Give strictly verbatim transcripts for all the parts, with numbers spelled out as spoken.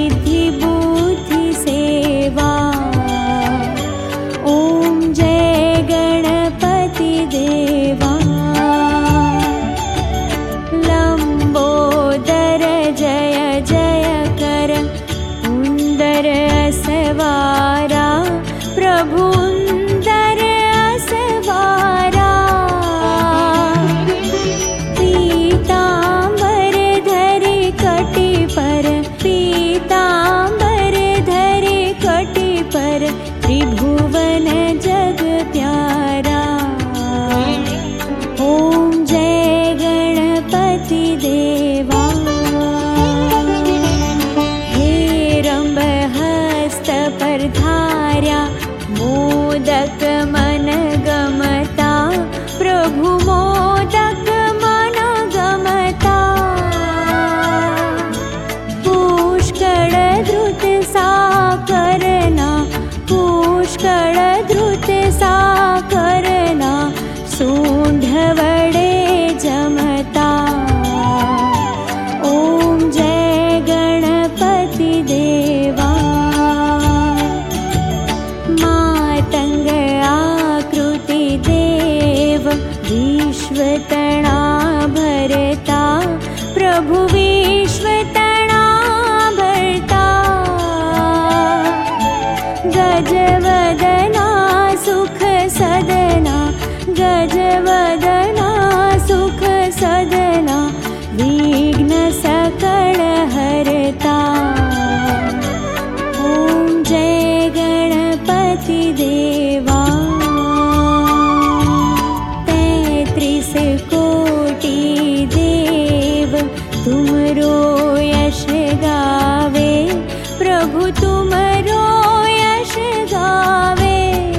सिद्धि बुद्धि सेवा। ओम जय गणपति देवा। लंबोदर जय जय कर उंदर असवारा प्रभु उंदर असवारा। पीतांबर धरि कटि पर पीतांबर धरि कटि पर त्रिभुवन जग प्यारा। ओम जय गणपति देवा। हेरंब हस्त पर धार्या मोदक मन गमता प्रभु मोदक मन गमता। पुष्कळ द्रुत साकरना पुष्कळ द्रुत साकरना सूंढ वडे जमता। ओम जय गणपति देवा। मातंग आकृति देव विश्वतना भरता प्रभु विश्वतना भरता। गजवदना सुख सदना गजवदना सुख सदना विघ्न सकल हरता। ओम जय गणपति देवा। तैत्रिस कोटि देव तुमरो यश गावे प्रभु तुमरो यश गावे।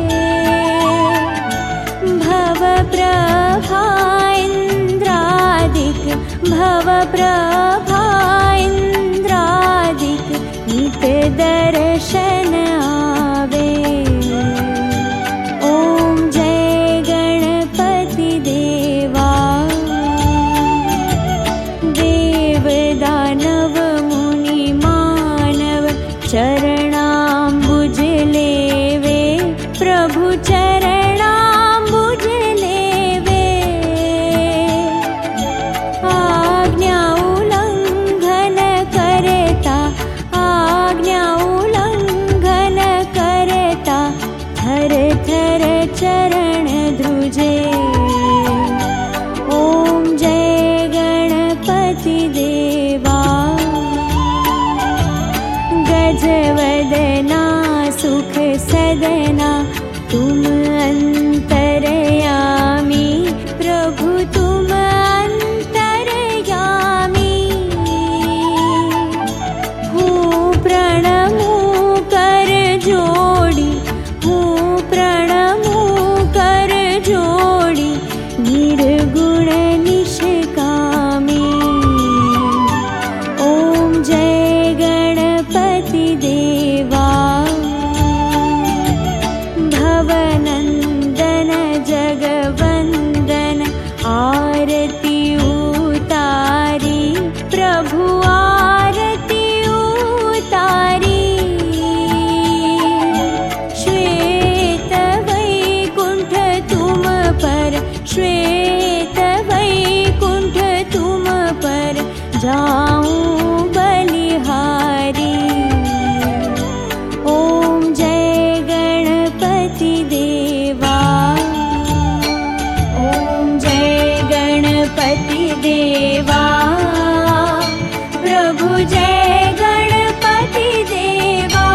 भव प्रभा इंद्रादिक भव प्रभा इंद्रादिक नित दर्शन आवे। ओम जय गणपति देवा। देव दानव मुनि मानव चरणाम्बुज लेवे प्रभु चरणाम्बुज लेवे। आज्ञा उल्लंघन करता आज्ञा उल्लंघन करता थर थर चरण ध्रुजे। ओम जय गणपति देवा। गजवदना सुख सदना तुम अंतरयामी प्रभु तुम अंतरयामी। हूँ प्रणमु कर जोड़ी हूँ प्रणमु कर जोड़ी निर्गुण निष्कामी। ओम जय गणपति देवा। भवनंदन जगवंदन आरती उतारी प्रभु आरती उतारी। श्वेत वैकुंठ तुम पर श्वेत वैकुंठ तुम पर जाऊं बलिहारी। ओम जय गणपति देवा। ओम जय गणपति देवा। प्रभु जय गणपति देवा।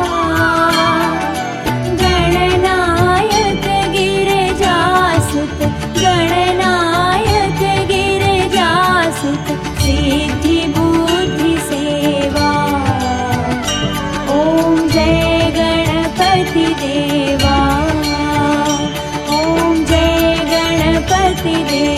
गणनायक गिरिजासुत गणनायक गिरिजासुत सिद्धि बुद्धि सेवा। ओम जय गणपति देवा। ओम जय गणपति देवा।